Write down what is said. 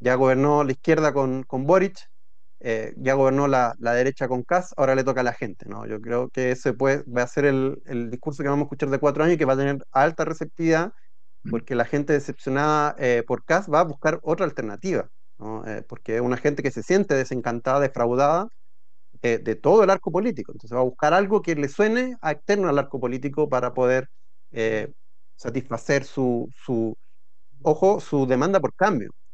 Ya gobernó la izquierda con Boric, ya gobernó la derecha con Kast, ahora le toca a la gente, ¿no? Yo creo que ese va a ser el discurso que vamos a escuchar de 4 años y que va a tener alta receptividad porque la gente decepcionada por Kast va a buscar otra alternativa, ¿no? Porque es una gente que se siente desencantada, defraudada de todo el arco político. Entonces va a buscar algo que le suene a externo al arco político para poder eh, satisfacer ojo, su demanda por cambio.